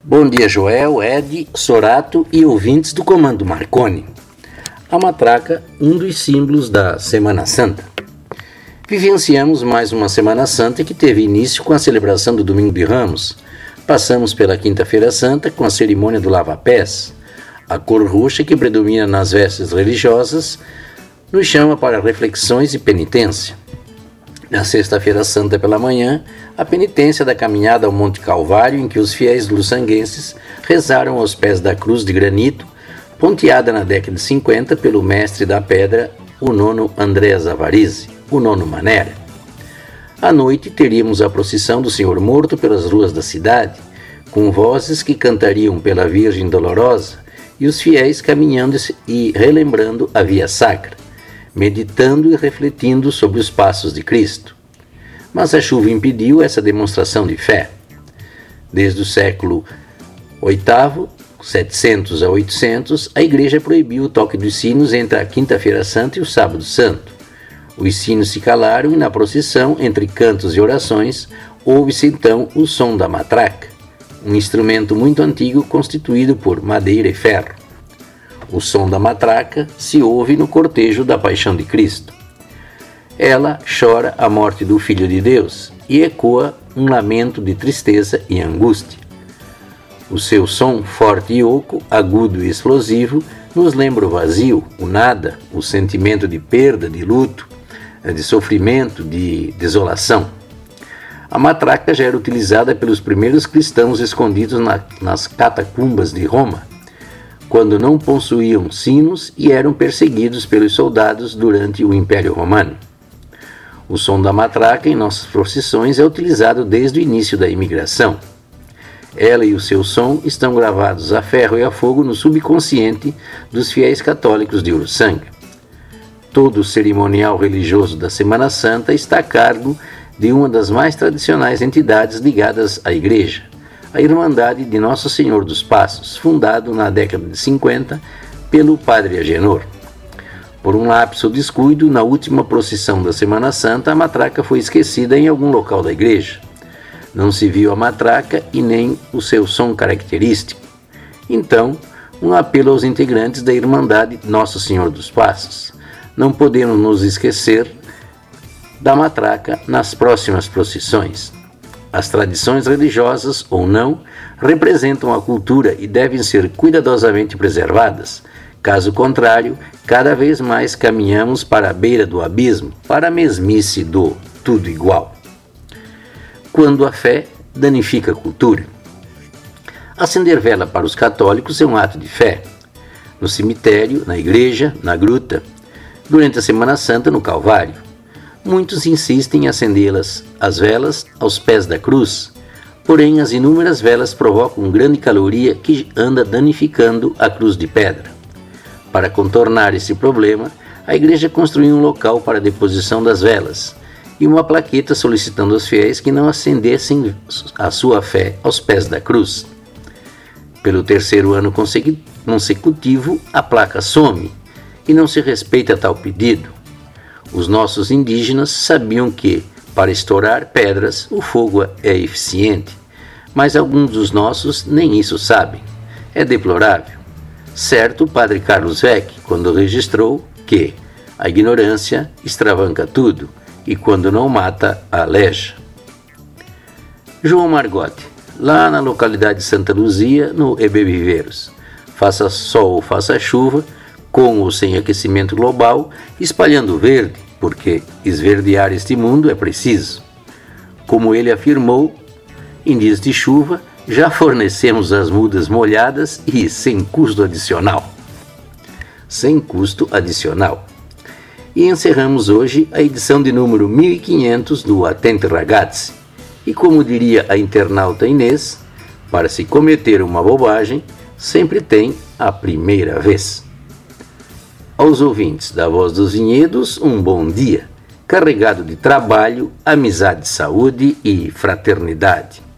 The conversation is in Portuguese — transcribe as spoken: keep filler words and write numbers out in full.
Bom dia, Joel, Ed, Sorato e ouvintes do Comando Marconi. A matraca, um dos símbolos da Semana Santa. Vivenciamos mais uma Semana Santa que teve início com a celebração do Domingo de Ramos. Passamos pela Quinta-feira Santa com a cerimônia do lava-pés. A cor roxa que predomina nas vestes religiosas nos chama para reflexões e penitência. Na Sexta-feira Santa pela manhã, a penitência da caminhada ao Monte Calvário, em que os fiéis luçanguenses rezaram aos pés da cruz de granito, ponteada na década de cinquenta pelo mestre da pedra, o nono André Zavarese, o nono Manera. À noite teríamos a procissão do Senhor Morto pelas ruas da cidade, com vozes que cantariam pela Virgem Dolorosa e os fiéis caminhando e relembrando a Via Sacra, meditando e refletindo sobre os passos de Cristo. Mas a chuva impediu essa demonstração de fé. Desde o século oitavo, setecentos a oitocentos, a Igreja proibiu o toque dos sinos entre a Quinta-feira Santa e o Sábado Santo. Os sinos se calaram e na procissão, entre cantos e orações, ouve-se então o som da matraca, um instrumento muito antigo constituído por madeira e ferro. O som da matraca se ouve no cortejo da Paixão de Cristo. Ela chora a morte do Filho de Deus e ecoa um lamento de tristeza e angústia. O seu som forte e oco, agudo e explosivo, nos lembra o vazio, o nada, o sentimento de perda, de luto, de sofrimento, de desolação. A matraca já era utilizada pelos primeiros cristãos escondidos na, nas catacumbas de Roma, quando não possuíam sinos e eram perseguidos pelos soldados durante o Império Romano. O som da matraca em nossas procissões é utilizado desde o início da imigração. Ela e o seu som estão gravados a ferro e a fogo no subconsciente dos fiéis católicos de Uruçanga. Todo o cerimonial religioso da Semana Santa está a cargo de uma das mais tradicionais entidades ligadas à Igreja, a Irmandade de Nosso Senhor dos Passos, fundado na década de cinquenta pelo padre Agenor. Por um lapso ou descuido, na última procissão da Semana Santa, a matraca foi esquecida em algum local da igreja. Não se viu a matraca e nem o seu som característico. Então, um apelo aos integrantes da Irmandade Nosso Senhor dos Passos. Não podemos nos esquecer da matraca nas próximas procissões. As tradições religiosas, ou não, representam a cultura e devem ser cuidadosamente preservadas. Caso contrário, cada vez mais caminhamos para a beira do abismo, para a mesmice do tudo igual. Quando a fé danifica a cultura. Acender vela para os católicos é um ato de fé. No cemitério, na igreja, na gruta, durante a Semana Santa no Calvário. Muitos insistem em acendê-las, as velas, aos pés da cruz, porém as inúmeras velas provocam grande caloria que anda danificando a cruz de pedra. Para contornar esse problema, a igreja construiu um local para a deposição das velas e uma plaqueta solicitando aos fiéis que não acendessem a sua fé aos pés da cruz. Pelo terceiro ano consecutivo, a placa some e não se respeita tal pedido. Os nossos indígenas sabiam que, para estourar pedras, o fogo é eficiente, mas alguns dos nossos nem isso sabem. É deplorável. Certo o padre Carlos Weck, quando registrou que a ignorância extravanca tudo e quando não mata, aleja. João Margotti, lá na localidade de Santa Luzia, no Ebeviveiros. Faça sol ou faça chuva, com ou sem aquecimento global, espalhando verde, porque esverdear este mundo é preciso. Como ele afirmou, em dias de chuva, já fornecemos as mudas molhadas e sem custo adicional. Sem custo adicional. E encerramos hoje a edição de número mil e quinhentos do Attenti Ragazzi. E como diria a internauta Inês, para se cometer uma bobagem, sempre tem a primeira vez. Aos ouvintes da Voz dos Vinhedos, um bom dia, carregado de trabalho, amizade, saúde e fraternidade.